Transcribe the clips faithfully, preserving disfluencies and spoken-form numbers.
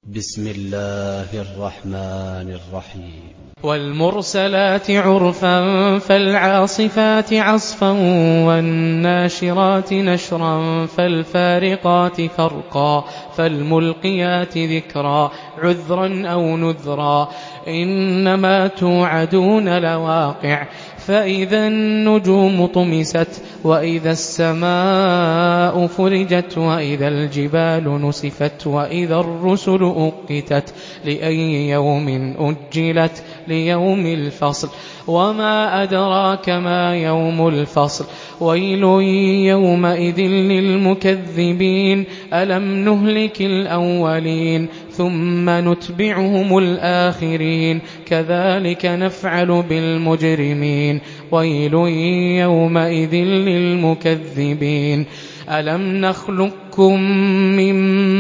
بسم الله الرحمن الرحيم والمرسلات عرفا فالعاصفات عصفا والناشرات نشرا فالفارقات فرقا فالملقيات ذكرا عذرا أو نذرا إنما توعدون لواقع فإذا النجوم طمست وإذا السماء فرجت وإذا الجبال نسفت وإذا الرسل أقتت لأي يوم أجلت ليوم الفصل وما أدراك ما يوم الفصل ويل يومئذ للمكذبين ألم نهلك الأولين ثم نتبعهم الآخرين كذلك نفعل بالمجرمين ويل يومئذ للمكذبين ألم نخلقكم من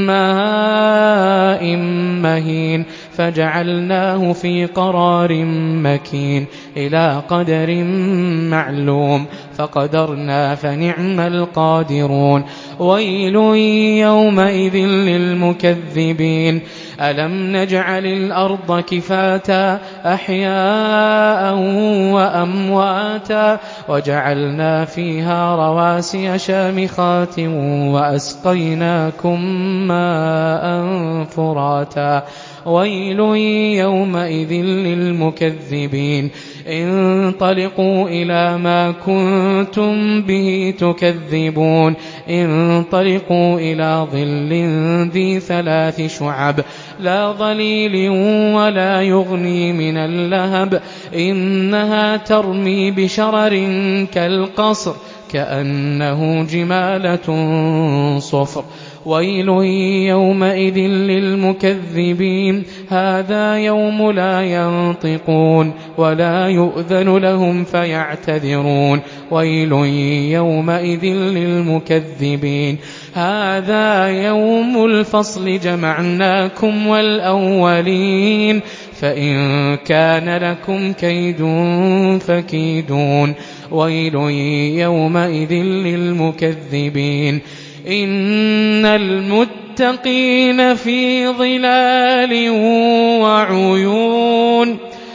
ماء مهين فجعلناه في قرار مكين إلى قدر معلوم فقدرنا فنعم القادرون ويل يومئذ للمكذبين ألم نجعل الأرض كفاتا أحياء وأمواتا وجعلنا فيها رواسي شامخات وأسقيناكم ماء فراتا ويل يومئذ للمكذبين انطلقوا إلى ما كنتم به تكذبون انطلقوا إلى ظل ذي ثلاث شعب لا ظليل ولا يغني من اللهب إنها ترمي بشرر كالقصر كأنه جمالة صفر ويل يومئذ للمكذبين هذا يوم لا ينطقون ولا يؤذن لهم فيعتذرون ويل يومئذ للمكذبين هذا يوم الفصل جمعناكم والأولين فإن كان لكم كيد فكيدون ويل يومئذ للمكذبين إن المتقين في ظلال وعيون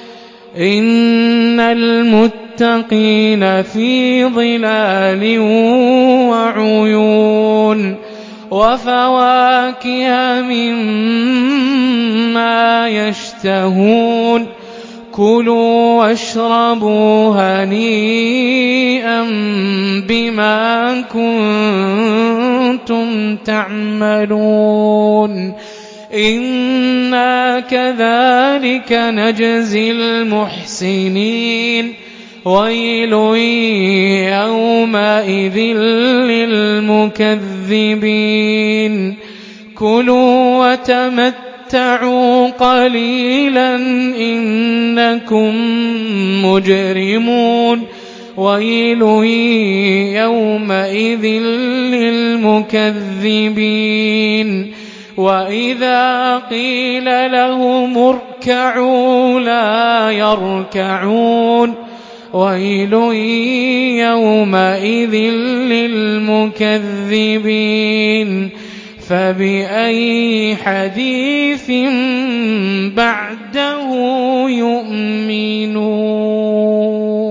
إن المتقين في ظلال وعيون وفواكه مما يشتهون كلوا واشربوا هنيئا بما كنتم تعملون إنا كذلك نجزي المحسنين ويل يومئذ للمكذبين كلوا وتمتعوا قليلا إنكم مجرمون ويل يومئذ للمكذبين وإذا قيل لهم اركعوا لا يركعون ويل يومئذ للمكذبين فبأي حديث بعده يؤمنون.